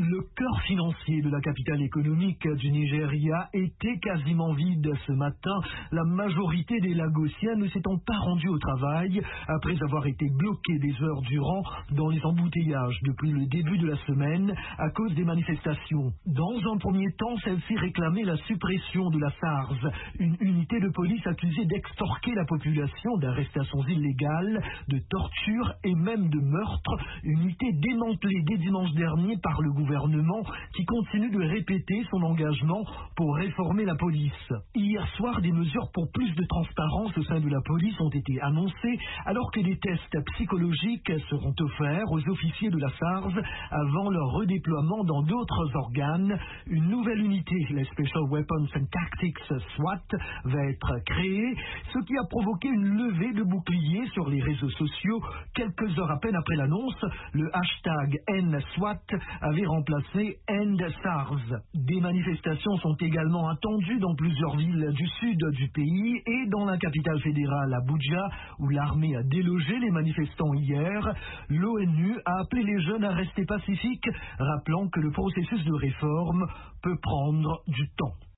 Le cœur financier de la capitale économique du Nigeria était quasiment vide ce matin, la majorité des Lagosiens ne s'étant pas rendus au travail après avoir été bloqués des heures durant dans les embouteillages depuis le début de la semaine à cause des manifestations. Dans un premier temps, celle-ci réclamait la suppression de la SARS, une unité de police accusée d'extorquer la population d'arrestations illégales, de torture et même de meurtre, unité démantelée dès dimanche dernier par le gouvernement qui continue de répéter son engagement pour réformer la police. Hier soir, des mesures pour plus de transparence au sein de la police ont été annoncées alors que des tests psychologiques seront offerts aux officiers de la SARS avant leur redéploiement dans d'autres organes. Une nouvelle unité, les Special Weapons and Tactics SWAT, va être créée, ce qui a provoqué une levée de boucliers sur les réseaux sociaux. Quelques heures à peine après l'annonce, le hashtag #NSWAT avait remplacé End SARS. Des manifestations sont également attendues dans plusieurs villes du sud du pays et dans la capitale fédérale Abuja, où l'armée a délogé les manifestants hier. L'ONU a appelé les jeunes à rester pacifiques, rappelant que le processus de réforme peut prendre du temps.